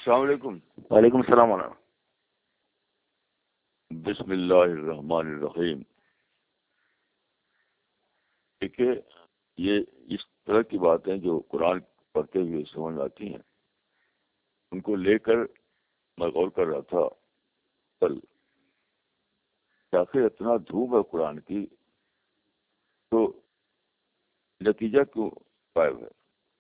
السلام علیکم. وعلیکم السلام ورحمۃ. بسم اللہ الرحمن الرحیم. دیکھیے یہ اس طرح کی باتیں جو قرآن پڑھتے ہوئے سمجھ آتی ہیں ان کو لے کر میں غور کر رہا تھا کل کہ آخر اتنا دھوم ہے قرآن کی تو نتیجہ کیوں غائب ہے.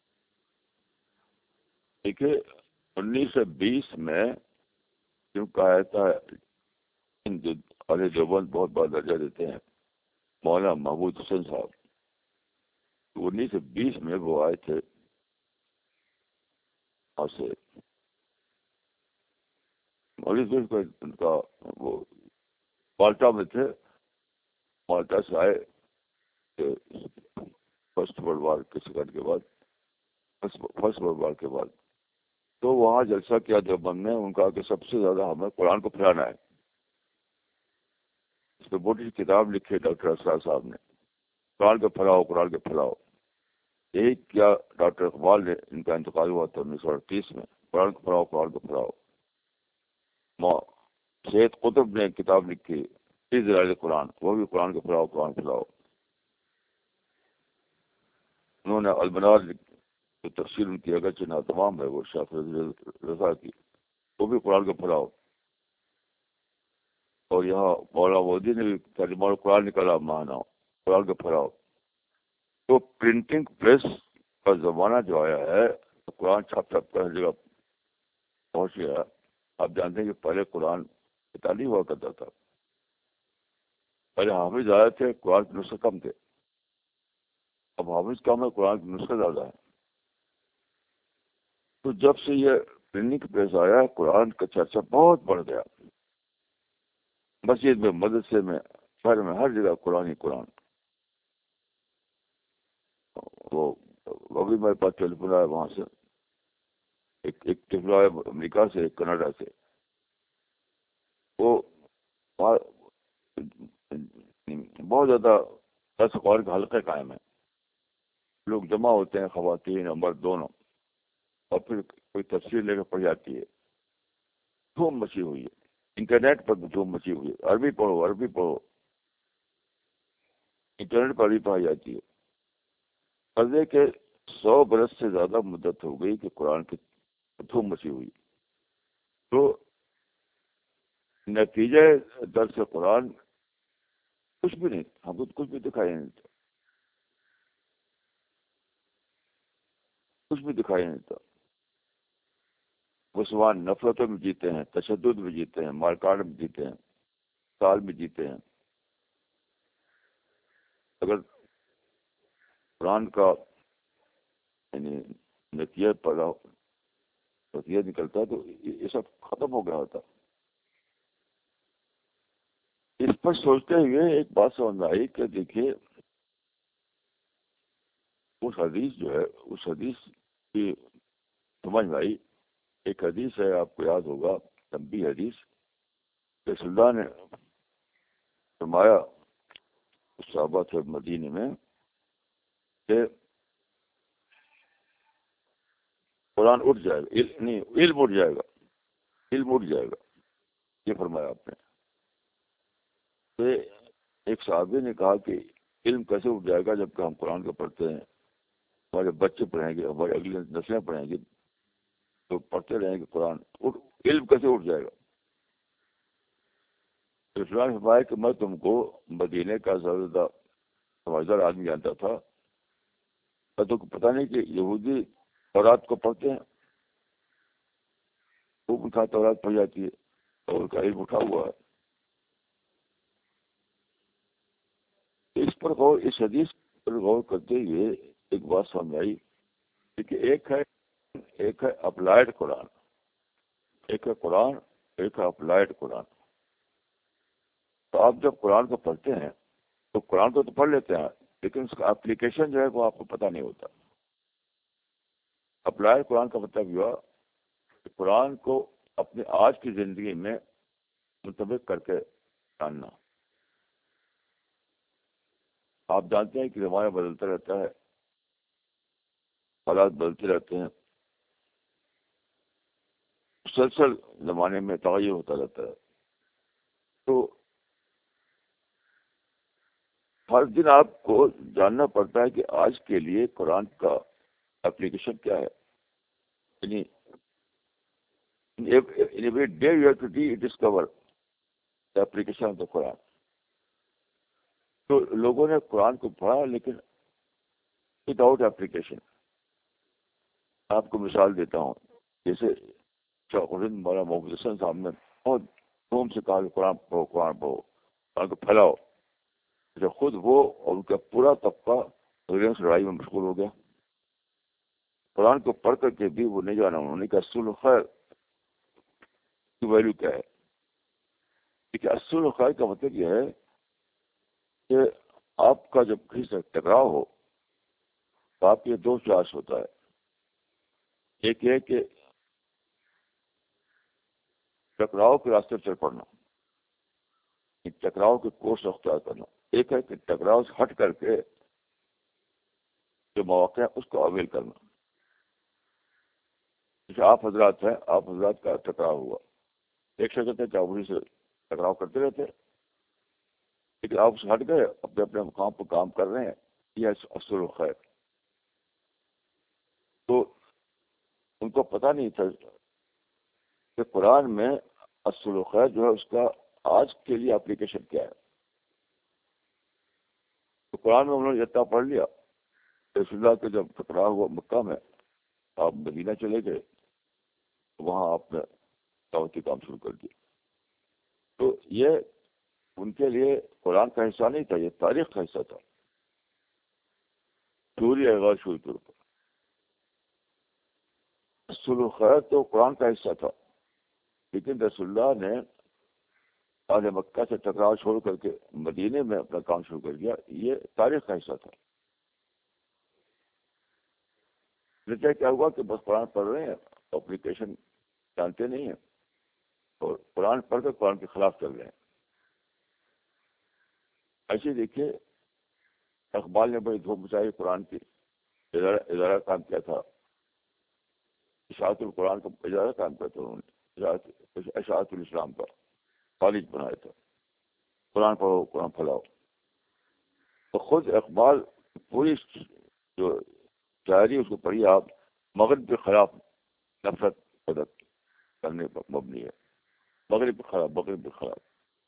دیکھیے 1920 میں کیوں کہا جاتا ہے جو علی دیوبند بہت بڑا درجہ دیتے ہیں مولانا محمود حسین صاحب 1920 میں وہ آئے تھے وہاں سے ان کا وہ مالٹا میں تھے. مالٹا سے آئے فرسٹ ورلڈ وار کے سیکنڈ کے بعد فرسٹ ورلڈ وار کے بعد تو وہاں جلسہ کیا دیوبند نے. ان کا کہ سب سے زیادہ ہمیں قرآن کو پھیلانا ہے. اس پہ موٹی کتاب لکھی ڈاکٹر اسرار صاحب نے قرآن کے پھیلاؤ قرآن کے پھیلاؤ. یہی کیا ڈاکٹر اقبال نے ان کا انتقال ہوا تھا 1938 میں. قرآن کو پھیلاؤ قرآن کو پھیلاؤ. سید قطب نے کتاب لکھی ذلال قرآن وہ بھی قرآن کو پھیلاؤ قرآن پھیلاؤ. انہوں نے المنار کی تفسیر ان کی اگرچہ ناتمام ہے وہ شاہ رضا کی وہ بھی قرآن کو پھیلاؤ. اور یہاں مولانا مودی نے بھی ترجمہ القرآن نکالا مانا قرآن کو پھیلاؤ. تو پرنٹنگ پریس کا زمانہ جو آیا ہے قرآن چھاپ چھاپ کر ہر جگہ پہنچ گیا. آپ جانتے ہیں کہ پہلے قرآن تعلیم ہوا کرتا تھا. پہلے حافظ آئے تھے قرآن کے نسخے کم تھے. اب حافظ کم ہے قرآن کے نسخے زیادہ ہے. تو جب سے یہ پرنٹنگ پریس آیا قرآن کا چرچا بہت بڑھ گیا. مسجد میں مدرسے میں شہر میں ہر جگہ قرآن ہی قرآن. وہ ابھی میرے پاس ٹیلیفون آیا وہاں سے ایک ٹیلیفون آیا امریکہ سے ایک کینیڈا سے. وہ بہت زیادہ دس قرآن کا حلقہ قائم ہے. لوگ جمع ہوتے ہیں خواتین اور مرد دونوں اور پھر کوئی تفسیر لے کر پڑھ جاتی ہے. دھوم مچی ہوئی ہے. انٹرنیٹ پر بھی دھوم مچی ہوئی ہے. عربی پڑھو عربی پڑھو. انٹرنیٹ پر عربی پڑھائی جاتی ہے. قرضے کے 100 برس سے زیادہ مدت ہو گئی کہ قرآن کی دھوم مچی ہوئی. تو نتیجہ درس قرآن کچھ بھی نہیں. ہم کو کچھ بھی دکھائی نہیں دیتا. کچھ بھی دکھائی نہیں دیتا. مسلمان نفرتوں میں جیتے ہیں تشدد میں جیتے ہیں مارکاٹ میں جیتے ہیں سال میں جیتے ہیں. اگر قرآن کا یعنی نتیجہ پیدا نتیجہ نکلتا ہے تو یہ سب ختم ہو گیا ہوتا. اس پر سوچتے ہوئے ایک بات سمجھ آئی کہ دیکھیے اس حدیث جو ہے اس حدیث کی سمجھ میں آئی. ایک حدیث ہے آپ کو یاد ہوگا لمبی حدیث رسول اللہ نے فرمایا صحابہ تھے مدینے میں کہ قرآن اٹھ جائے گا نہیں علم اٹھ جائے گا. علم اٹھ جائے گا یہ فرمایا آپ نے. تو ایک صحابی نے کہا کہ علم کیسے اٹھ جائے گا جبکہ ہم قرآن کو پڑھتے ہیں ہمارے بچے پڑھیں گے ہماری اگلی نسلیں پڑھیں گی تو پڑھتے رہیں گے قرآن. علم کیسے اٹھ جائے گا. اسلام فرمایا کہ میں تم کو مدینے کا زیادہ سمجھدار آدمی جانتا تھا. میں تم کو پتہ نہیں کہ یہودی تورات کو پڑھتے ہیں وہ ان کا تورات پڑھ جاتی ہے اور ان کا علم اٹھا ہوا ہے. اس پر غور اس حدیث پر غور کرتے ہوئے ایک بات سمجھ آئی کہ ایک ہے اپلائڈ قرآن. ایک ہے قرآن ایک ہے اپلائڈ قرآن. تو آپ جب قرآن کو پڑھتے ہیں تو قرآن کو تو پڑھ لیتے ہیں لیکن اس کا اپلیکیشن جو ہے وہ آپ کو پتہ نہیں ہوتا. اپلائڈ قرآن کا مطلب یہ ہوا کہ قرآن کو اپنے آج کی زندگی میں منطبق کر کے جاننا. آپ جانتے ہیں کہ زمانہ بدلتا رہتا ہے حالات بدلتے رہتے ہیں. مسلسل زمانے میں تغیر ہوتا رہتا ہے. تو ہر دن آپ کو جاننا پڑتا ہے کہ آج کے لیے قرآن کا اپلیکیشن کیا ہے. یعنی in every day you have to rediscover the application of the Quran. تو لوگوں نے قرآن کو پڑھا لیکن وداؤٹ اپلیکیشن. آپ کو مثال دیتا ہوں. جیسے مولانا محمد حسن صاحب نے بہت دھوم سے کہا کہ قرآن پڑھو قرآن پڑھو قرآن کو پھیلاؤ. خود وہ اور ان کا پورا طبقہ ریلیونس لڑائی میں مشغول ہو گیا. قرآن کو پڑھ کر کے بھی وہ نہیں جانا انہوں نے کہ اصول خیر کی ویلیو کیا ہے. دیکھیے اصول خیر کا مطلب یہ ہے کہ آپ کا جب کسی سے ٹکراؤ ہو تو آپ کے دو چوائس ہوتا ہے. ایک یہ کہ ٹکراؤ کے راستے چل پڑنا, ٹکراؤ کے کورس اختیار کرنا. ایک ہے کہ ٹکراؤ سے ہٹ کر کے جو مواقع ہے اس کو اویل کرنا. جیسے آپ حضرات ہیں, آپ حضرات کا ٹکراؤ ہوا, ایک شخص ہے چاوڑی سے ٹکراؤ کرتے رہتے لیکن آپ سے ہٹ گئے, اپنے اپنے مقام پر کام کر رہے ہیں. یہ اصول خیر. تو ان کو پتہ نہیں تھا کہ قرآن میں اصول خیر جو ہے اس کا آج کے لیے اپلیکیشن کیا ہے. تو قرآن میں انہوں نے اتنا پڑھ لیا. رسول اللہ کا جب ٹکراؤ ہوا مکہ میں, آپ مدینہ چلے گئے, وہاں آپ نے دعوتی کام شروع کر دیا. تو یہ ان کے لیے قرآن کا حصہ نہیں تھا, یہ تاریخ کا حصہ تھا. چوری ہے غیر شوری طور پر. اصول خیر تو قرآن کا حصہ تھا, لیکن رسول اللہ نے اہل مکہ سے ٹکراؤ چھوڑ کر کے مدینے میں اپنا کام شروع کر دیا. یہ تاریخ کا حصہ تھا. نتیجہ کیا ہوا کہ بس قرآن پڑھ رہے ہیں, اپلیکیشن جانتے نہیں ہیں, اور قرآن پڑھ کر قرآن کے خلاف چل رہے ہیں. ایسے دیکھیے اقبال نے بڑی دھوم مچائی قرآن کی. ادارہ کام کیا تھا, اشاعت القرآن کا ادارہ کام کیا تھا انہوں نے, اشاعت الاسلام کا کالج بنایا تھا. قرآن پڑھو قرآن پھیلاؤ. تو خود اقبال پوری جو شاعری اس کو پڑھی آپ, مغرب کے خلاف نفرت پیدا کرنے پر مبنی ہے. مغرب کے خلاف, مغرب کے خلاف.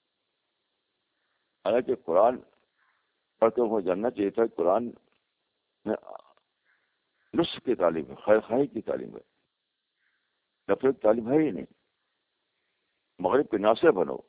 حالانکہ قرآن پڑھ کے وہ جاننا چاہیے تھا قرآن میں نصح کی تعلیم ہے, خیر خواہی کی تعلیم ہے, نفرت تعلیم ہے ہی نہیں. مغرب کے ناصح بنو.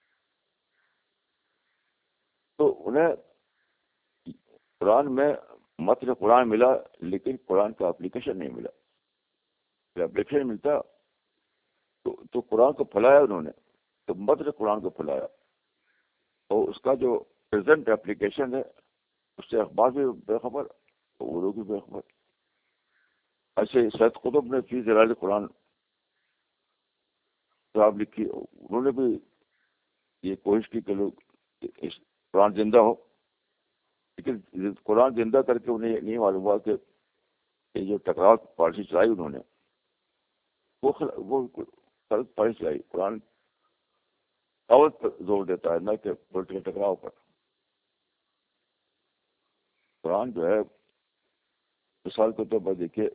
تو انہیں قرآن میں متن قرآن ملا لیکن قرآن کا اپلیکیشن نہیں ملا. اپلیکیشن ملتا تو قرآن کو پھیلایا انہوں نے, تو متن قرآن کو پھیلایا. اور اس کا جو پریزنٹ اپلیکیشن ہے اس سے اخبار بھی بے خبر, وہ لوگ بھی بے خبر. ایسے سید قطب نے فی ظلال قرآن کتاب لکھی, انہوں نے بھی یہ کوشش کی کہ لوگ قرآن زندہ ہو, لیکن قرآن زندہ کر کے انہیں نہیں معلوم ہوا کہ یہ جو ٹکراؤ پالیسی چلائی انہوں نے وہ غلط پالیسی چلائی. قرآن دعوت پر زور دیتا ہے, نہ کہ پولیٹیکل ٹکراؤ پر. قرآن جو ہے مثال کے طور پر دیکھیے,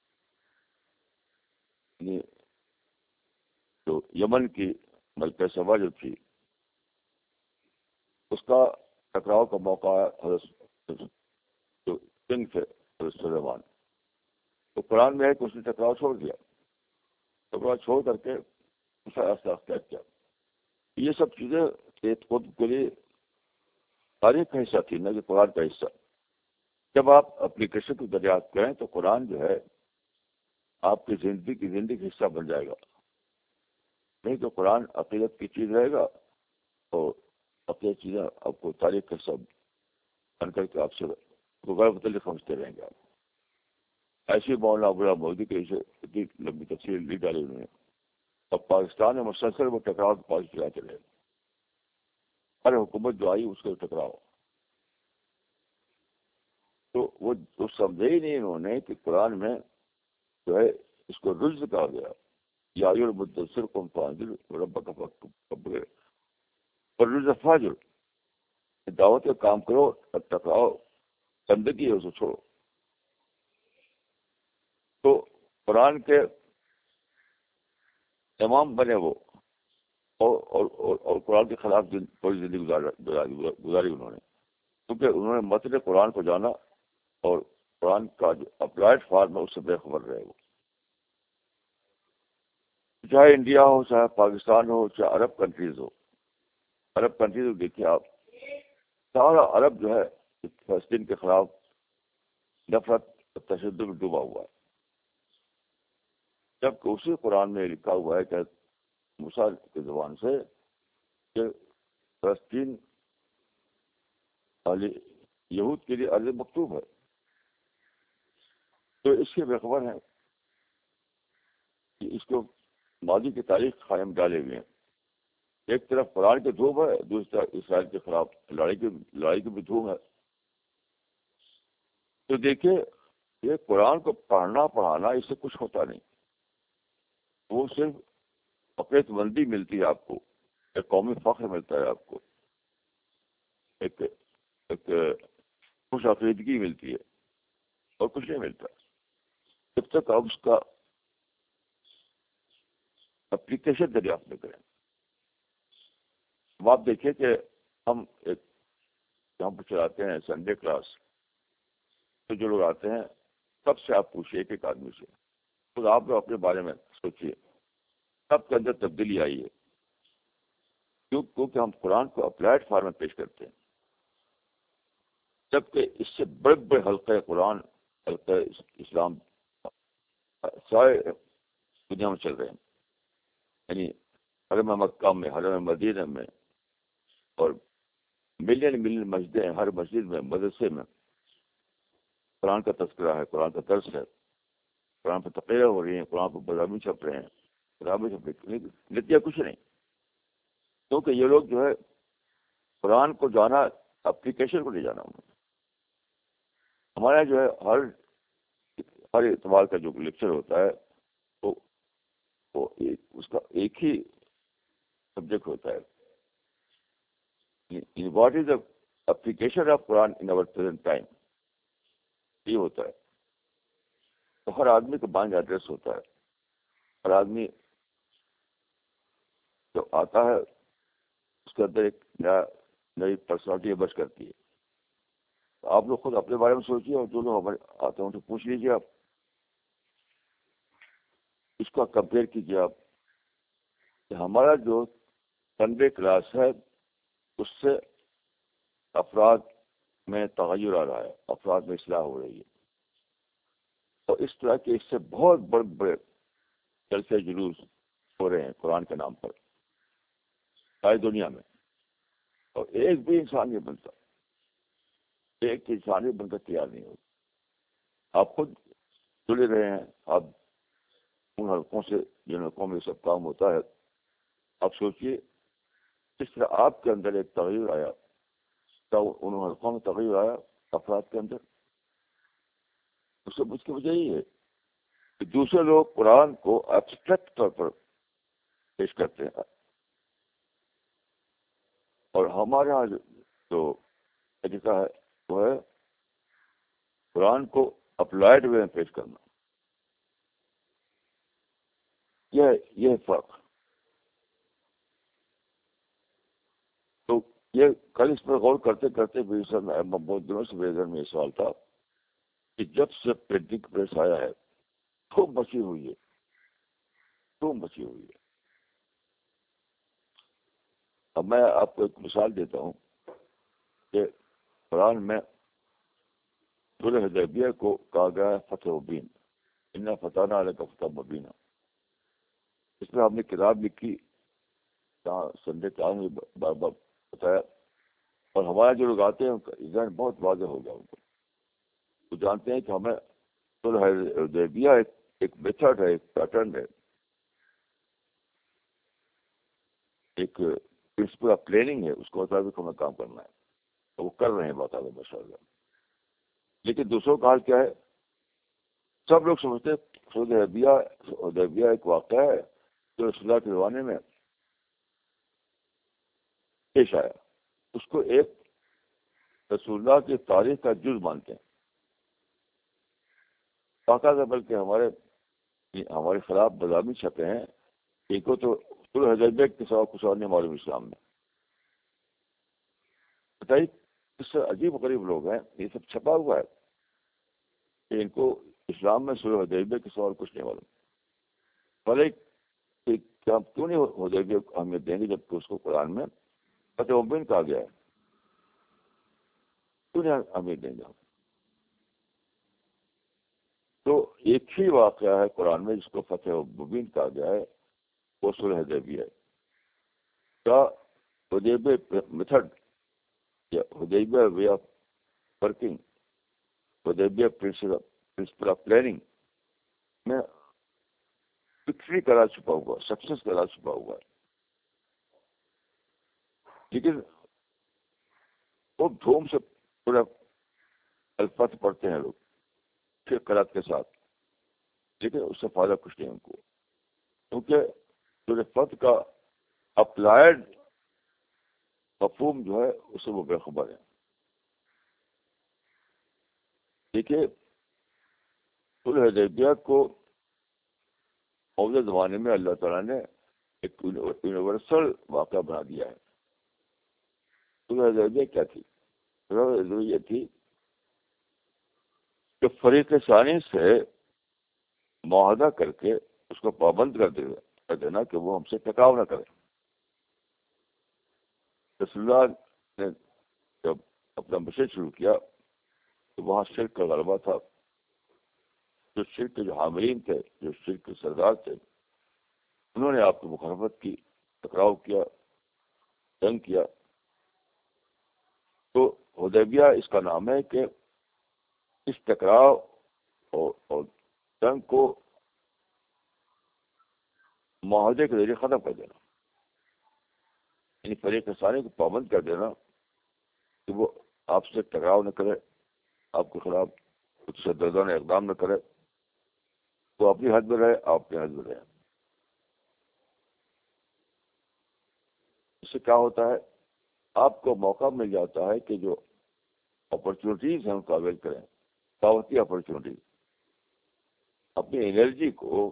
جو یمن کی ملکہ سبا جو تھی اس کا ٹکراؤ کا موقع حضرت جو کنگ تھے حضرت سلیمان. تو قرآن میں ہے کہ اس نے ٹکراؤ چھوڑ دیا, ٹکراؤ چھوڑ کر کے دوسرا راستہ اختیار کیا. یہ سب چیزیں خود کے لیے تاریخ کا حصہ تھی, نہ کہ قرآن کا حصہ. جب آپ اپلیکیشن کو دریافت کریں تو قرآن جو ہے آپ کی زندگی کا حصہ بن جائے گا. نہیں تو قرآن عقیدت کی چیز رہے گا اور عقیدت چیزیں آپ کو تاریخ کا حصہ بن کر کے آپ سے غیر متعلق سمجھتے رہیں گے. آپ ایسی مولانا ابواللہ مودودی کے اسے اتنی لمبی تفصیل لی ڈالی انہوں نے, اور پاکستان میں مسلسل وہ ٹکراؤ کی پالیسی چلاتے رہے. ہر حکومت جو آئی اس کو ٹکراؤ. تو وہ سمجھے ہی نہیں انہوں نے کہ قرآن میں جو ہے اس کو رجز کہا گیا, یا ایھا المدثر قم فانذر ربک فکبر والرجز فاہجر، دعوت کا کام کرو اور ٹکراؤ، گندگی ہے اسے چھوڑو. تو قرآن کے امام بنے وہ، اور قرآن کے خلاف پوری زندگی گزاری انہوں نے، کیونکہ انہوں نے متن قرآن کو جانا اور قرآن کا جو اپلائڈ فارم ہے اس سے بے خبر رہے وہ. چاہے انڈیا ہو، چاہے پاکستان ہو، چاہے عرب کنٹریز ہو. عرب کنٹریز دیکھیے آپ، سارا عرب جو ہے فلسطین کے خلاف نفرت تشدد میں ڈوبا ہوا ہے، جبکہ اسی قرآن میں لکھا ہوا ہے کہ موسیٰ کی زبان سے کہ فلسطین اہل یہود کے لیے ارض مکتوب ہے. تو اس کے بے خبر ہیں کہ اس کو ماضی کی تاریخ قائم ڈالے ہوئے ہیں. ایک طرف قرآن کی دھوم ہے، دوسری طرف اسرائیل کے خلاف لڑائی کی بھی دھوم ہے. تو دیکھیے یہ قرآن کو پڑھنا پڑھانا اس سے کچھ ہوتا نہیں، وہ صرف عقیدت مندی ملتی ہے آپ کو، ایک قومی فخر ملتا ہے آپ کو، ایک خوش عقیدگی ملتی ہے، اور کچھ نہیں ملتا جب تک آپ اس کا اپلیکیشن دریافت نہ کریں. اب آپ دیکھیں کہ ہم ایک یہاں پہ چلاتے ہیں سنڈے کلاس، تو جو لوگ آتے ہیں سب سے آپ پوچھیے، ایک ایک آدمی سے، خود آپ لوگ اپنے بارے میں سوچیے سب کے اندر تبدیلی آئی ہے. کیونکہ ہم قرآن کو اپلائڈ فارم میں پیش کرتے ہیں، جبکہ اس سے بڑے بڑے حلقے قرآن، حلقے اسلام سارے دنیا میں چل رہے ہیں. یعنی حرم مکہ میں، حرم مدینہ میں، اور ملین مسجدیں، ہر مسجد میں، مدرسے میں قرآن کا تذکرہ ہے، قرآن کا درس ہے، قرآن پہ تقریر ہو رہی ہیں، قرآن پہ مضامین چھپ رہے ہیں، کتابیں چھپ رہی ہیں، نتیجہ کچھ نہیں. کیونکہ یہ لوگ جو ہے قرآن کو جانا، اپلیکیشن کو نہیں جانا. ہمارے یہاں جو ہے ہر اتوار کا جو لیکچر ہوتا ہے وہ اس کا ایک ہی سبجیکٹ ہوتا ہے، what is the application of Quran in our present time. یہ ہوتا ہے. تو ہر آدمی کا مائنڈ ایڈریس ہوتا ہے. ہر آدمی جو آتا ہے اس کے اندر ایک نئی پرسنالٹی برس کرتی ہے. تو آپ لوگ خود اپنے بارے میں سوچیے، اور جو لوگ ہمارے آتے ہیں ان سے پوچھ لیجیے، آپ اس کا کمپیئر کیجیے آپ کہ ہمارا جو سنڈے کلاس ہے اس سے افراد میں تغیر آ رہا ہے، افراد میں اصلاح ہو رہی ہے. اور اس طرح کے اس سے بہت بڑے بڑے جلسے جلوس ہو رہے ہیں قرآن کے نام پر ساری دنیا میں، اور ایک بھی انسان نہیں بنتا، ایک انسان بھی بنتا تیار نہیں ہوتا. آپ خود جڑے رہے ہیں، آپ ان حلقوں سے جن حلقوں میں یہ سب کام ہوتا ہے. آپ سوچیے کس طرح آپ کے اندر ایک تغیر آیا، ان حلقوں میں تغیر آیا افراد کے اندر. اس کی وجہ یہی ہے کہ دوسرے لوگ قرآن کو ایبسٹریکٹ طور پر پیش کرتے ہیں، اور ہمارے یہاں جو طریقہ ہے وہ ہے قرآن کو اپلائڈ وے میں پیش کرنا. یہ فرق. تو یہ کل اس پر غور کرتے کرتے بھی سر میں بہت دنوں سے میرے ذہن میں یہ سوال تھا کہ جب سے پرنٹنگ پریس آیا ہے خوب مچی ہوئی ہے، خوب مچی ہوئی ہے. اب میں آپ کو ایک مثال دیتا ہوں کہ قرآن میں صلح حدیبیہ کو کہا گیا ہے فتح مبین، انا فتحنا لک فتحا مبینا. اس میں ہم نے کتاب لکھی، جہاں سنڈے کلاس میں بار بار بتایا، اور ہمارے جو لوگ آتے ہیں ان کا ذہن بہت واضح ہو گیا. ان کو وہ جانتے ہیں کہ ہمیں صلح حدیبیہ ایک میتھڈ ہے، ایک پیٹرن ہے، ایک پرنسپل آف پلاننگ ہے، اس کے مطابق ہمیں کام کرنا ہے. تو وہ کر رہے ہیں باقاعدہ ماشاء اللہ. لیکن دوسروں کا حال کیا ہے؟ سب لوگ سمجھتے ہیں صلح حدیبیہ ایک واقعہ ہے جو رسول اللہ کے زمانے میں پیش آیا اس کو ایک رسول اللہ کی تاریخ کا جز مانتے ہیں. باقاعدہ بلکہ ہمارے خلاف مضامین چھپے ہیں. ایک کو تو صلح حدیبیہ کے سوا کچھ اور نہیں معلوم اسلام میں. بتائیے اس سے عجیب و غریب لوگ ہیں, یہ سب چھپا ہوا ہے کہ ان کو اسلام میں صلح حدیبیہ کے سوا کچھ نہیں معلوم. بھلے کہ ہم کیوں نہیں حدیبیہ کو اہمیت دیں گے جبکہ اس کو قرآن میں فتح مبین کہا گیا ہے, کیوں نہیں اہمیت دیں گے ہم. تو ایک ہی واقعہ ہے قرآن میں جس کو فتح مبین کہا گیا ہے, وہ صلح حدیبیہ ہے. کیا حدیبیہ میتھڈ یا Hudaibiya way of working, Hudaibiya principle of planning میں وکٹری کا راز چھپا ہوا, سکسیس کا راز چھپا ہوا ہے. لیکن وہ دھوم سے پورا الفاظ پڑھتے ہیں لوگ پھر قرات کے ساتھ, لیکن اس سے فائدہ کچھ نہیں ان کو, کیونکہ سورہ فتح کا اپلائڈ مفہوم جو ہے اس سے وہ بے خبر ہے. دیکھیے صلح حدیبیہ کو موجودہ زمانے میں اللہ تعالیٰ نے ایک یونیورسل واقعہ بنا دیا ہے. صلح حدیبیہ کیا تھی؟ صلح حدیبیہ یہ تھی کہ فریق ثانی سے معاہدہ کر کے اس کو پابند کر دینا کہ وہ ہم سے ٹکراؤ نہ کرے. رسول اللہ نے جب اپنا مشن شروع کیا تو وہاں شرک کا غلبہ تھا. جو شرک کے جو حاملین تھے, جو شرک کے سردار تھے, انہوں نے آپ کی مخالفت کی, ٹکراؤ کیا, جنگ کیا. تو حدیبیہ اس کا نام ہے کہ اس ٹکراؤ اور جنگ کو معاہدے کے ذریعے ختم کر دینا, یعنی فریق ثانی کو پابند کر دینا کہ وہ آپ سے ٹکراؤ نہ کرے, آپ کے خلاف تشددانہ اقدام نہ کرے, وہ اپنی حد میں رہے, آپ اپنی حد میں رہے. اس سے کیا ہوتا ہے, آپ کو موقع مل جاتا ہے کہ جو اپرچونیٹیز ہیں ان کو اویل کریں, دعوتی اپرچونیٹیز. اپنی انرجی کو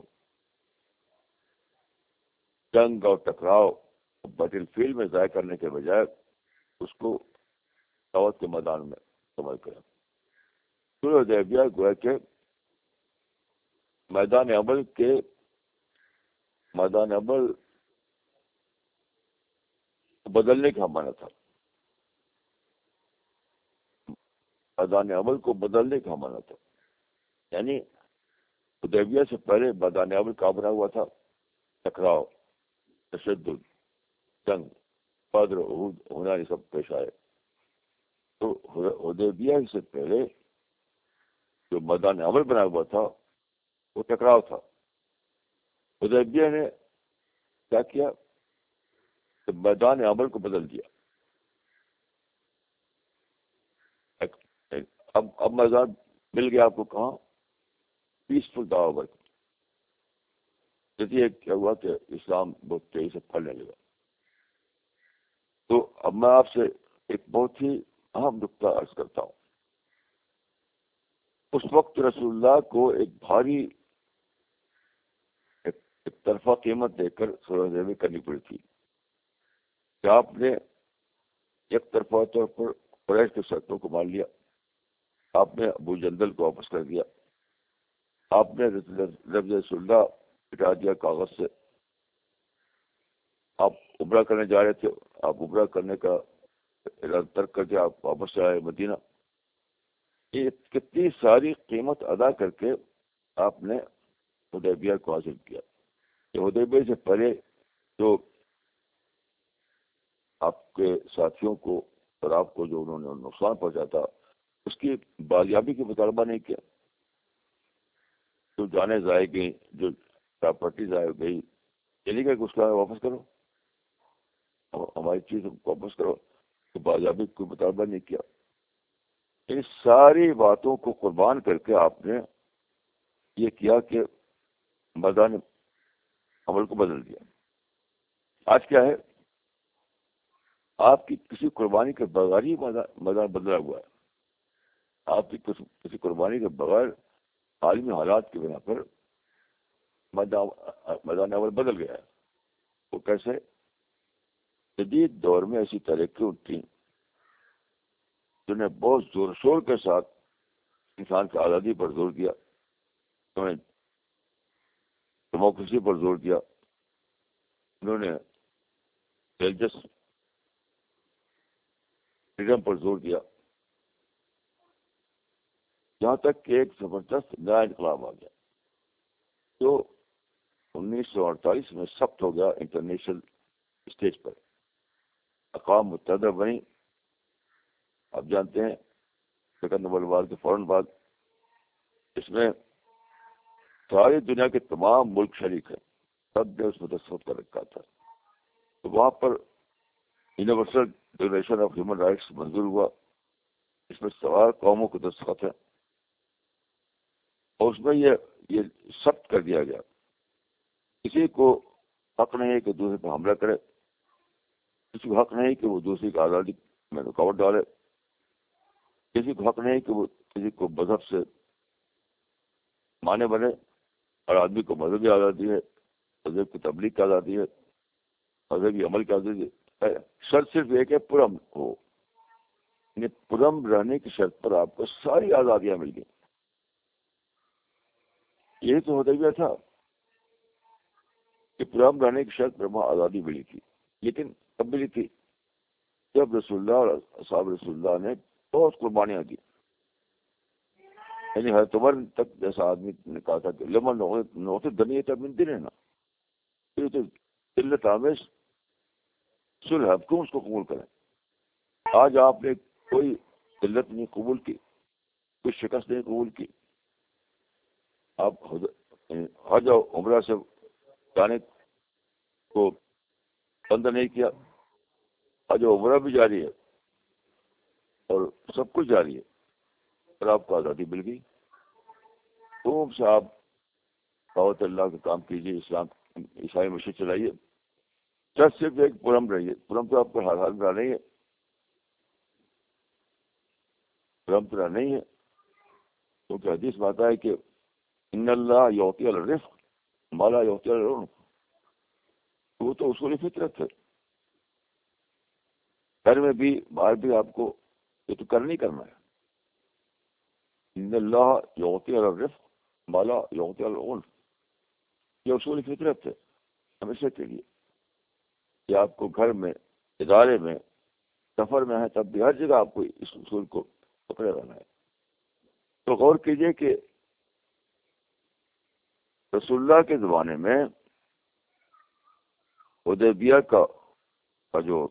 جنگ اور ٹکراؤ بیٹل فیلڈ میں ضائع کرنے کے بجائے اس کو دعوت کے میدان میں استعمال کریں. صلح حدیبیہ گویا کہ میدان عمل بدلنے کا معنی تھا. میدان عمل کو بدلنے کا معنی تھا. یعنی حدیبیہ سے پہلے میدان عمل کا بنا ہوا تھا ٹکراؤ, تشدد, جنگ, بدر, احد, ہونا, یہ سب پیش آئے. تو حدیبیہ سے پہلے جو میدان عمل بنا ہوا تھا وہ ٹکراؤ تھا. حدیبیہ نے کیا کیا کہ میدان عمل کو بدل دیا. اب میدان مل گیا آپ کو کہاں؟ پیسفل دعوت. جیسے کیا ہوا کہ اسلام بہت تیزی سے پھیلنے لگا. تو اب میں آپ سے ایک بہت ہی اہم نقطہ عرض کرتا ہوں. اس وقت رسول اللہ کو ایک بھاری ایک طرفہ قیمت دے کر صلح حدیبیہ کرنی پڑی تھی کہ آپ نے ایک طرفہ طور پر قریش کے شرطوں کو مان لیا, آپ نے ابو جندل کو واپس کر دیا, آپ نے لفظ رسول اللہ ہٹا دیا کاغذ سے. آپ عمرہ کرنے جا رہے تھے, آپ عمرہ کرنے کا اعلان ترک کر کے آپ واپس آئے مدینہ. یہ کتنی ساری قیمت ادا کر کے آپ نے حدیبیہ کو حاصل کیا. کہ حدیبیہ سے پہلے جو آپ کے ساتھیوں کو اور آپ کو جو انہوں نے نقصان پہنچا تھا اس کی بازیابی کی مطالبہ نہیں کیا. جو جانیں ضائع گئی, جو پراپرٹی ضائع گئی, چلی گئی, اس کا واپس کرو, ہماری چیز واپس کرو. تو بازیابی کوئی مطالبہ نہیں کیا. ان ساری باتوں کو قربان کر کے آپ نے یہ کیا کہ میدان عمل کو بدل دیا. آج کیا ہے؟ آپ کی کسی قربانی کے بغیر ہی میدان بدلا ہوا ہے. آپ کی کسی قربانی کے بغیر عالمی حالات کی بنا پر میدان اول بدل گیا ہے. وہ کیسے؟ جدید دور میں ایسی تحریکیں اٹھیں جنہوں نے بہت زور شور کے ساتھ انسان کی آزادی پر زور دیا, انہوں نے ڈیموکریسی پر زور دیا, انہوں نے ریلیجس فریڈم پر زور دیا, یہاں تک کہ ایک زبردست نیا انقلاب آ گیا جو 1948 میں ثبت ہو گیا انٹرنیشنل اسٹیج پر. اقوام متحدہ بنی. آپ جانتے ہیں سیکنڈ ورلڈ وار کے فوراً بعد اس میں ساری دنیا کے تمام ملک شریک ہیں, سب نے اس میں دستخط کر رکھا تھا. تو وہاں پر universal declaration of human rights منظور ہوا. اس میں سوال قوموں کو دستخط ہے اور اس میں یہ ثبت کر دیا گیا کسی کو حق نہیں ہے کہ دوسرے پہ حملہ کرے, کسی کو حق نہیں کہ وہ دوسری کی آزادی میں رکاوٹ ڈالے, کسی کو حق نہیں کہ وہ کسی کو مذہب سے مانے بنے. اور آدمی کو مذہبی آزادی ہے, مذہب کی تبلیغ کی آزادی ہے, مذہبی عمل کی آزادی ہے. شرط صرف ایک ہے, پرم ہو. یعنی پرم رہنے کی شرط پر آپ کو ساری آزادیاں مل گئی. یہی تو ہوتا ہی تھا کہ پرم رہنے کی شرط پر وہاں آزادی ملی تھی. لیکن کب ملی تھی؟ جب رسول اللہ اور اصحاب رسول اللہ نے بہت قربانیاں دی. یعنی حضرت عمر تک جیسا آدمی نے کہا تھا کہ لمن نوتے دنیا تب من دن ہے نا, یہ تو قلت آمیز صلح ہے, کیوں اس کو قبول کریں؟ آج آپ نے کوئی قلت نہیں قبول کی, کوئی شکست نہیں قبول کی. آپ حج اور عمرہ سے جانے کو بند نہیں کیا, حج و عمرہ بھی جاری ہے اور سب کچھ جاری ہے, اور آپ کو آزادی مل گئی. خوب سے آپ دعوت اللہ کا کام کیجیے, اسلام عیسائی مسیح چلائیے. جس صرف ایک پرم رہیے. پرم تو آپ کو ہر حال میں نہیں ہے, پرم تو نہیں ہے, کیونکہ حدیث میں آتا ہے کہ ان اللہ یعطی الرفق ما لا یعطی العنف. وہ تو اصول فطرت ہے. گھر میں بھی باہر بھی آپ کو یہ تو کرنا ہی کرنا ہے. ان اللہ یعطی الرفق ما لا یعطی العنف, یہ اصول فطرت ہے ہمیشہ کے لیے. کہ آپ کو گھر میں, ادارے میں, سفر میں ہے, تب بھی ہر جگہ آپ کو اس اصول کو پکڑے رہنا ہے. تو غور کیجئے کہ رسول اللہ کے زمانے میں حدیبیہ کا جو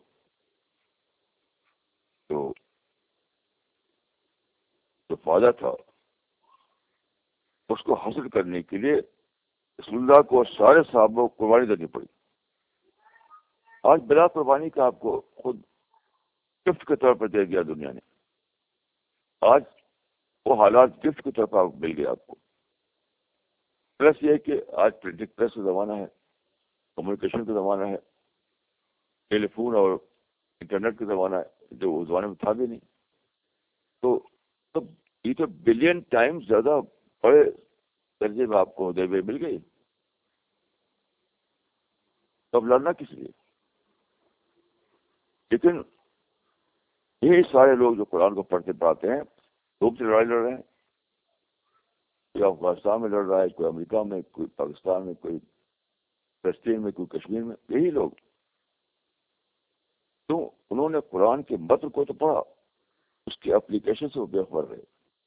فائدہ تھا اس کو حاصل کرنے کے لیے رسول اللہ کو سارے صحابہ کو قربانی دینی پڑی. آج بلا قربانی کا آپ کو خود گفٹ کے طور پر دے دیا دنیا نے. آج وہ حالات گفٹ کی طرف مل گئے آپ کو. پلس یہ کہ آج پرنٹنگ پریس کا زمانہ ہے, کمیونیکیشن کا زمانہ ہے, ٹیلی فون اور انٹرنیٹ کا زمانہ ہے, جو اس زمانے میں تھا بھی نہیں. تو یہ تو بلین ٹائم زیادہ بڑے درجے میں آپ کو ہوتے ہوئے مل گئی. تب لڑنا کس لیے؟ لیکن یہی سارے لوگ جو قرآن کو پڑھتے پڑھاتے ہیں خوب سے لڑائی لڑ رہے ہیں. کوئی افغانستان میں لڑ رہا ہے, کوئی امریکہ میں, کوئی پاکستان میں, کوئی فلسطین میں, کوئی کشمیر میں. یہی لوگ تو انہوں نے قرآن کے متن کو تو پڑھا, اس کی اپلیکیشن سے وہ بے خبر رہے.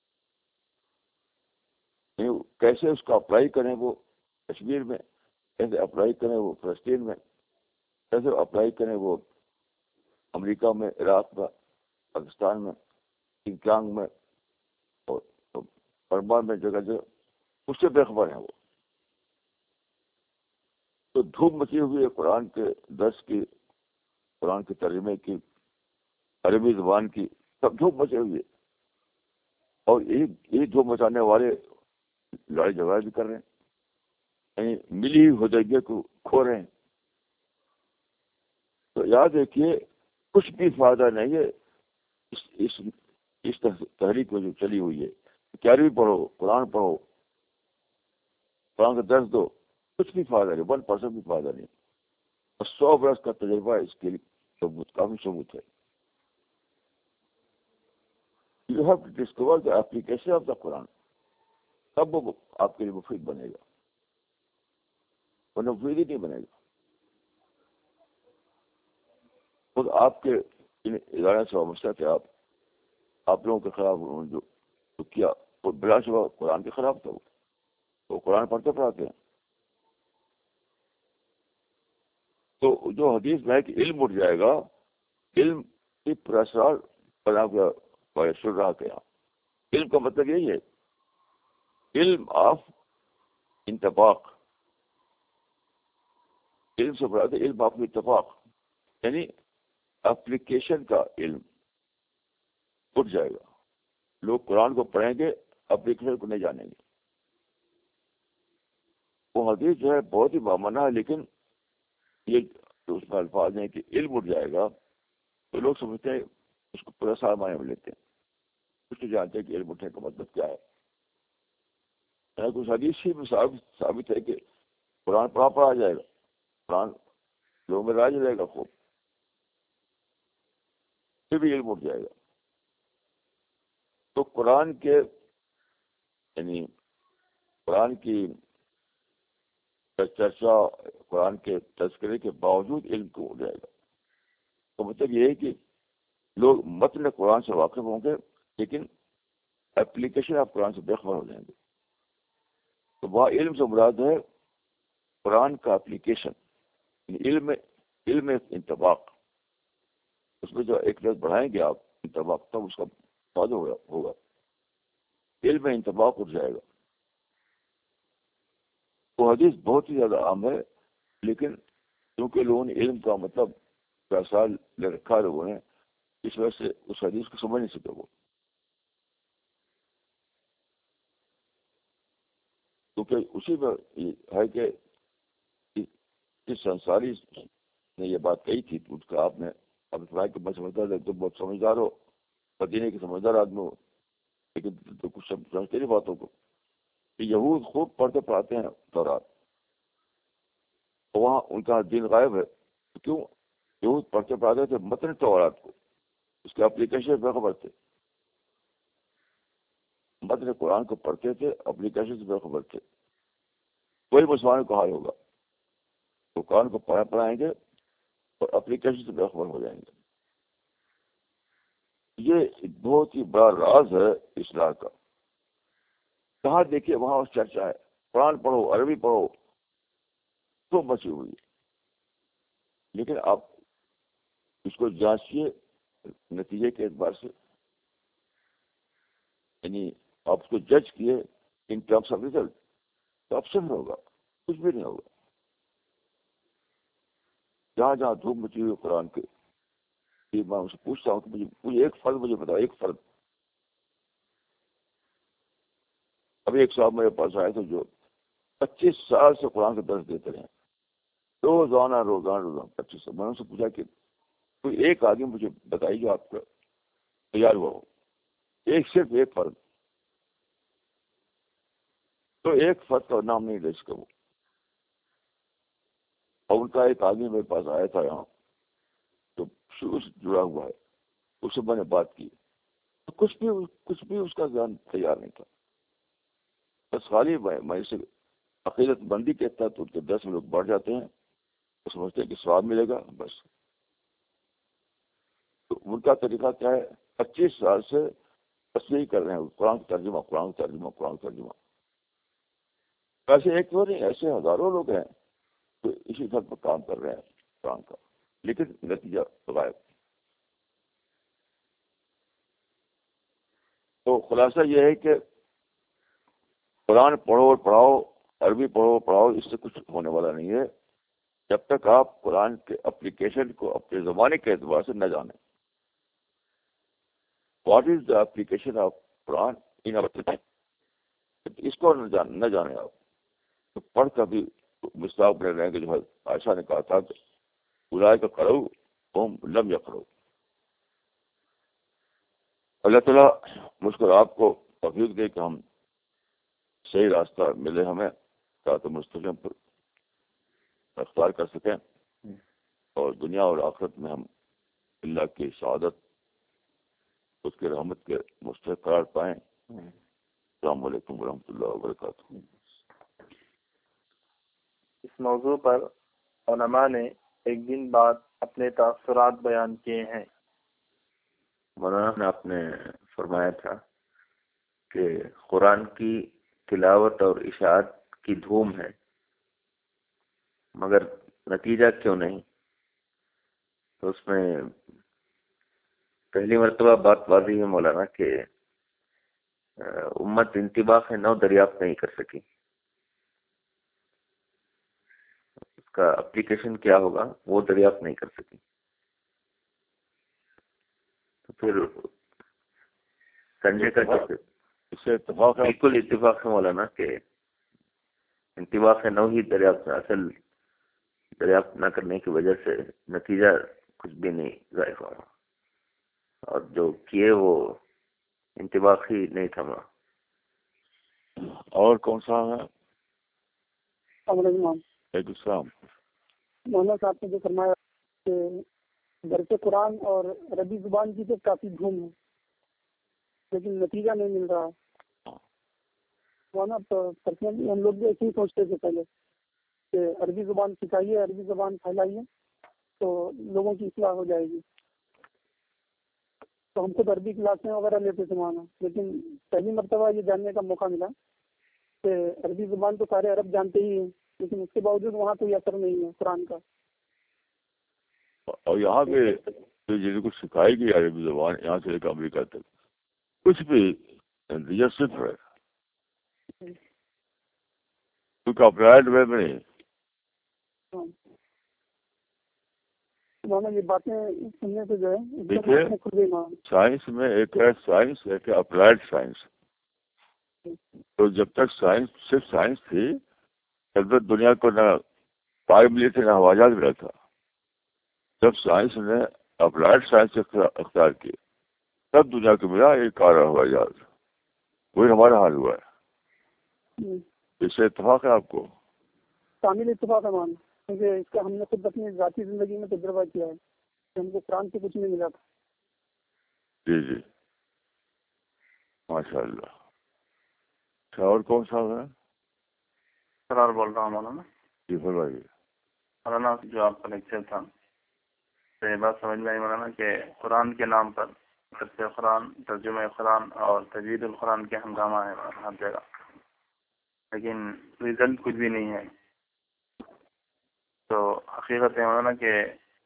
کیسے اس کو اپلائی کریں وہ کشمیر میں, کیسے اپلائی کریں وہ فلسطین میں, کیسے اپلائی کریں وہ امریکہ میں, عراق میں, پاکستان میں, کنگ میں اور برما میں, جگہ جگہ اس سے بے خبر ہیں وہ. تو دھوم مچی ہوئی ہے قرآن کے درس کی, قرآن کے ترجمے کی, عربی زبان کی, سب دھوم مچے ہوئی ہے. اور یہی دھوم مچانے والے لڑائی جھگڑا بھی کر رہے ہیں. یعنی ملی حدیبیہ کو ہو رہے ہیں. تو یاد رکھیے کچھ بھی فائدہ نہیں ہے اس تحریک میں جو چلی ہوئی ہے. 11ویں پڑھو، قرآن پڑھو، قرآن کا درس دو، کچھ بھی فائدہ نہیں، 1% بھی فائدہ نہیں. اور 100 برس کا تجربہ اس کے لیے ثبوت، کافی ثبوت ہے. You have to discover the application of the Quran, تب وہ آپ کے لیے مفید بنے گا، ورنہ مفید ہی نہیں بنے گا. خود آپ کے ان ادارے سے وابستہ تھے، آپ لوگوں کے خلاف انہوں نے جو کیا وہ بلا شبہ قرآن کے خلاف تھا. وہ قرآن پڑھاتے ہیں. تو جو حدیث میں ہے کہ علم اٹھ جائے گا، علم کی پرسرار بنا ہوا سن رہا کیا. علم کا مطلب یہی ہے، علم آف انتفاق. علم سے مراد علم آف اتفاق، یعنی اپلیکیشن کا علم اٹھ جائے گا. لوگ قرآن کو پڑھیں گے، اپلیکیشن کو نہیں جانیں گے. وہ حدیث جو ہے بہت ہی بامانہ ہے، لیکن یہ جو اس میں الفاظ ہیں کہ علم اٹھ جائے گا، تو لوگ سمجھتے ہیں اس کو پورا سارا معنی میں لیتے ہیں. کچھ تو جانتے ہیں کہ علم اٹھنے کا مطلب کیا ہے. کچھ حدیث ہی میں ثابت ہے کہ قرآن پڑھا جائے گا، قرآن لوگوں میں راج رہے گا خوب، پھر بھی علم اٹھ جائے گا. تو قرآن کے یعنی قرآن کی چرچا، قرآن کے تذکرے کے باوجود علم کو ہو جائے گا. تو مطلب یہ ہے کہ لوگ متن قرآن سے واقف ہوں گے، لیکن ایپلیکیشن آف قرآن سے بے خبر ہو جائیں گے. تو وہ علم سے مراد ہے قرآن کا ایپلیکیشن، علم انطباق. اس میں جو ایک لفظ بڑھائیں گے آپ انطباق، تب اس کا فائدہ ہوگا. علم انطباق اٹھ جائے گا. وہ حدیث بہت ہی زیادہ عام ہے، لیکن کیونکہ لوگوں نے علم کا مطلب سال لے رکھا لوگوں نے، اس وجہ سے اس حدیث کو سمجھ نہیں سکے. وہ کیونکہ اسی میں ہے کہ جس انصاری نے یہ بات کہی تھی، تو اس کا آپ نے اب اتنا کہ میں سمجھدار ہے، تم بہت سمجھدار ہو، مدینے کے سمجھدار آدمی ہو، لیکن تو کچھ سمجھتے نہیں باتوں کو. یہود خوب پڑھتے پڑھاتے ہیں تورات، وہاں ان کا دین غائب ہے. کیوں؟ یہود پڑھتے پڑھاتے تھے متن تورات کو، اس کے اپلیکیشن بے خبر تھے. متن قرآن کو پڑھتے تھے، اپلیکیشن سے بے خبر تھے. کوئی مسلمان کو حال ہوگا، تو قرآن کو پڑھائیں گے اور اپلیکیشن سے بے خبر ہو جائیں گے. یہ بہت ہی بڑا راز ہے اصلاح کا. کہاں دیکھیے وہاں اس چرچا ہے، قرآن پڑھو، عربی پڑھو، تو بچی ہوئی ہے. لیکن آپ اس کو جانچیے نتیجے کے اعتبار سے، یعنی آپ اس کو جج کیے ان ٹرمس آف ریزلٹ، تو آپشن ہوگا، کچھ بھی نہیں ہوگا. جہاں جہاں دھوپ مچی ہوئی قرآن کے، میں ان سے پوچھتا ہوں کہ مجھے ایک فرد مجھے بتاؤ، ایک فرد. ابھی ایک صاحب میرے پاس آئے تھے جو 25 سال سے قرآن کا درس دیتے رہے، روزانہ 25 سال. میں نے ان سے پوچھا کہ کوئی ایک آدمی مجھے بتائیے جو آپ کا تیار ہوا ہو، صرف ایک فرد. تو ایک فرد کا نام نہیں لے سکا وہ. اور ان کا ایک آدمی میرے پاس آیا تھا یہاں، تو شروع سے جڑا ہوا ہے، اس سے میں نے بات کی، تو کچھ بھی اس کا ذہن تیار نہیں تھا. بس خالی میں اسے عقیدت بندی کہتا تو ان کے 10 لوگ بڑھ جاتے ہیں، تو سمجھتے ہیں کہ ثواب ملے گا بس. تو ان کا طریقہ کیا ہے؟ 25 سال سے بس یہی کر رہے ہیں، قرآن کا ترجمہ، قرآن کا ترجمہ، قرآن کا ترجمہ. ایسے ایک تو نہیں، ایسے ہزاروں لوگ ہیں تو اسی طرح پر کام کر رہے ہیں قرآن کا، لیکن نتیجہ غائب. تو خلاصہ یہ ہے کہ قرآن پڑھو اور پڑھاؤ، عربی پڑھو پڑھاؤ، اس سے کچھ ہونے والا نہیں ہے جب تک آپ قرآن کے اپلیکیشن کو اپنے زمانے کے اعتبار سے نہ جانیں. What is the application of Quran in our time, اس کو نہ جانیں آپ تو پڑھ کر بھی مصداق بنے رہیں گے جو عائشہ نے کہا تھا کہ اولئک کرو ہم لم یکرو. اللہ تعالیٰ مجھ کو آپ کو توفیق دے کہ ہم صحیح راستہ ملے ہمیں تاکہ مستقیم پر اختیار کر سکیں اور دنیا اور آخرت میں ہم اللہ کی سعادت اس کی رحمت کے مستحق قرار پائیں. السلام علیکم ورحمۃ اللہ وبرکاتہ. اس موضوع پر علماء نے ایک دن بعد اپنے تاثرات بیان کیے ہیں. مولانا نے آپ نے فرمایا تھا کہ قرآن کی تلاوت اور اشاعت کی دھوم ہے مگر نتیجہ کیوں نہیں؟ تو اس میں پہلی مرتبہ بات واضح ہے مولانا کہ امت انطباق نو دریافت نہیں کر سکی. اس کا اپلیکیشن کیا ہوگا وہ دریافت نہیں کر سکی. تو پھر سنجے کا اس سے اتفاق ہے بالکل اتفاق ہے مولانا کہ انطباق نو ہی دریافت اصل دریافت نہ کرنے کی وجہ سے نتیجہ کچھ بھی نہیں ظاہر ہوا اور جو کیے وہ انطباق ہی نہیں تھما. اور کون سا ہے؟ ایک السلام. مولانا صاحب نے جو فرمایا کہ درس قرآن اور عربی زبان کی تو کافی دھوم ہے لیکن نتیجہ نہیں مل رہا. مولانا پرسنلی ہم لوگ بھی ایسے ہی سوچتے تھے پہلے کہ عربی زبان سکھائیے عربی زبان پھیلائیے تو لوگوں کی اصلاح ہو جائے گی. تو ہم خود عربی کلاسیں وغیرہ لیتے تھے مولانا, لیکن پہلی مرتبہ یہ جاننے کا موقع ملا کہ عربی زبان تو سارے عرب جانتے ہی ہیں لیکن اس کے باوجود وہاں کوئی اثر نہیں ہے قرآن کا. اور یہاں پہ جن کو سکھائی گئی عربی زبان یہاں سے لے کر امریکہ تک کچھ بھی نتیجہ صفر ہے کیونکہ اپلائڈ وے میں نہیں. یہ باتیں سننے سے جو ہے دیکھیے سائنس میں ایک ہے سائنس ایک ہے اپلائڈ سائنس. تو جب تک سائنس صرف سائنس تھی تب تک دنیا کو نہ پائے ملی تھے نہ ہوائی جہاز ملا تھا. جب سائنس نے اپلائڈ سائنس اختیار کی تب دنیا کو ملا ایک کار ہوائی جہاز. وہی ہمارا حال ہوا ہے. اس سے اتفاق ہے آپ کو؟ کامل اتفاق ہے مان کیونکہ اس کا ہم نے خود اپنی ذاتی زندگی میں تجربہ کیا ہے کہ ہم کو قرآن سے کچھ نہیں ملا تھا. جی جی ماشاء اللہ. اور کون سا ہے؟ سرار بول رہا ہوں مولانا. جی فرمائیے. مولانا جو آپ کا لیکچر تھا تو یہ بات سمجھ میں آئی مولانا کہ قرآن کے نام پر درس قرآن ترجمہ قرآن اور تجوید القرآن کے ہنگامہ ہے ہر جگہ لیکن رزلٹ کچھ بھی نہیں ہے. تو حقیقت ہے مولانا کہ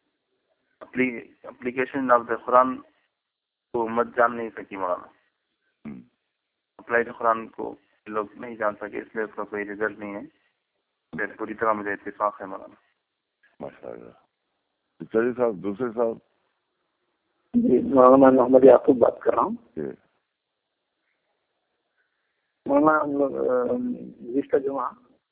اپلیکیشن آف دا قرآن کو امت جان نہیں سکی مولانا. اپلائڈ قرآن کو لوگ نہیں جان سکے اس لیے اس کا کوئی رزلٹ نہیں ہے. پھر پوری طرح مجھے اتفاق ہے مولانا. ماشاء اللہ. چلیے صاحب دوسرے صاحب. جی مولانا محمد یعقوب بات کر رہا ہوں. مولانا ہم لوگ گزشتہ جمعہ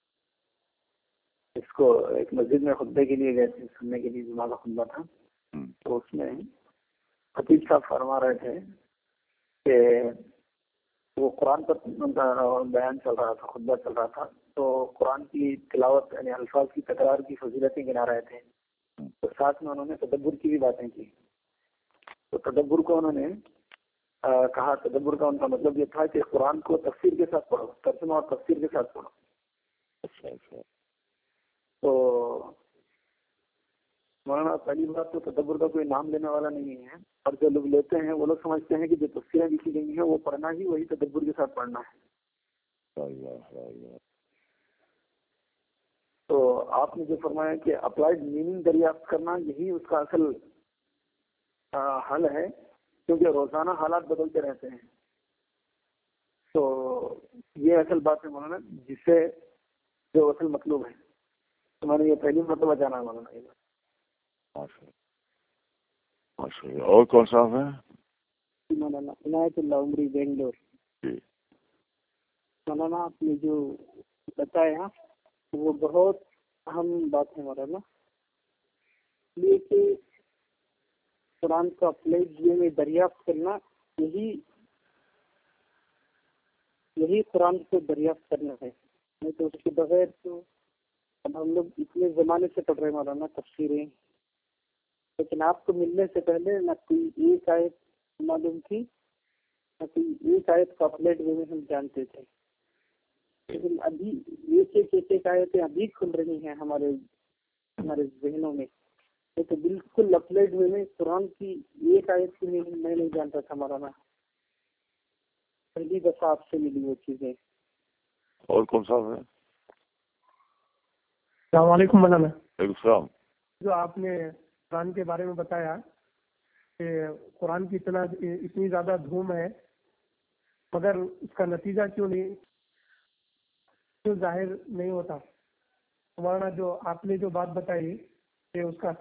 اس کو ایک مسجد میں خطبے کے لیے گئے تھے سننے کے لیے. جمعہ کا خطبہ تھا تو اس میں خطیب صاحب فرما رہے تھے کہ وہ قرآن پر بیان چل رہا تھا خطبہ چل رہا تھا تو قرآن کی تلاوت یعنی الفاظ کی تکرار کی فضیلتیں گنا رہے تھے. تو ساتھ میں انہوں نے تدبر کی بھی باتیں کی. تو تدبر کو انہوں نے کہا تدبر کا ان کا مطلب یہ تھا کہ قرآن کو تفسیر کے ساتھ پڑھو ترجمہ اور تفسیر کے ساتھ پڑھو. تو مولانا پہلی بات تو تدبر کا کوئی نام لینے والا نہیں ہے اور جو لوگ لیتے ہیں وہ لوگ سمجھتے ہیں کہ جو تفسیریں لکھی گئی ہیں وہ پڑھنا ہی وہی تدبر کے ساتھ پڑھنا ہے. تو آپ نے جو فرمایا کہ اپلائڈ میننگ دریافت کرنا یہی اس کا اصل حل ہے کیونکہ روزانہ حالات بدلتے رہتے ہیں. تو یہ اصل بات ہے مولانا جس سے جو اصل مطلوب ہے. تو میں نے یہ پہلی مرتبہ جانا ہے مولانا. یہ اور کون سا ہے؟ مولانا عنایت اللہ عمری بنگلور. مولانا آپ نے جو بتایا وہ بہت اہم بات ہے مولانا، یہ کہ قرآن کا اپنے جینے میں دریافت کرنا، یہی قرآن کو دریافت کرنا ہے، نہیں تو اس کے بغیر تو اب ہم لوگ اتنے زمانے سے پڑھ رہے ہیں مولانا تفسیریں، لیکن آپ کو ملنے سے پہلے نہ کوئی ایک آیت معلوم تھی، نہ کوئی ایک آیت کا اپلیٹ وے میں ہم جانتے تھے، لیکن ابھی ایک آیتیں ابھی کھل رہی ہیں ہمارے ذہنوں میں، یہ تو بالکل اپلیٹ وے میں قرآن کی ایک آیت کی میں نہیں جانتا تھا مولانا، پہلی دفعہ آپ سے ملی وہ چیزیں۔ اور کون سا ہے؟ السلام علیکم مولانا۔ وعلیکم السلام۔ جو آپ نے قرآن کے بارے میں بتایا کہ قرآن کی اتنی زیادہ دھوم ہے، مگر اس کا نتیجہ کیوں ظاہر نہیں ہوتا؟ ہمارا جو آپ نے جو بات بتائی کہ اس کا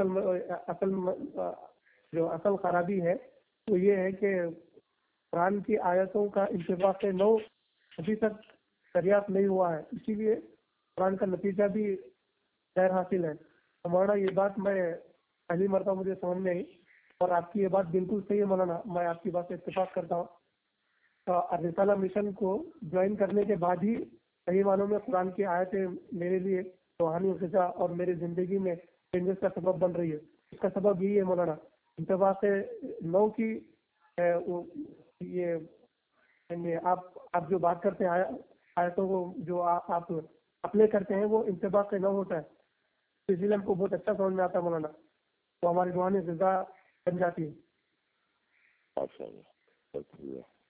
اصل خرابی ہے وہ یہ ہے کہ قرآن کی آیتوں کا انتباق نو ابھی تک دریافت نہیں ہوا ہے، اسی لیے قرآن کا نتیجہ بھی غیر حاصل ہے۔ ہمارا یہ بات میں پہلی مرتبہ مجھے سمجھ میں آئی، اور آپ کی یہ بات بالکل صحیح ہے مولانا، میں آپ کی بات سے اتفاق کرتا ہوں۔ رسالہ مشن کو جوائن کرنے کے بعد ہی صحیح معنوں میں قرآن کی آیتیں میرے لیے روحانی غذا اور میری زندگی میں چینجز کا سبب بن رہی ہے۔ اس کا سبب یہی ہے مولانا، انتباق نو کی یہ آپ جو بات کرتے ہیں آیتوں کو جو آپ اپنے کرتے ہیں وہ انتباق نو ہوتا ہے، اسی لیے ہم کو بہت اچھا سمجھ میں آتا ہے مولانا، تو ہماری روحانی غذا بن جاتی ہے۔ اچھا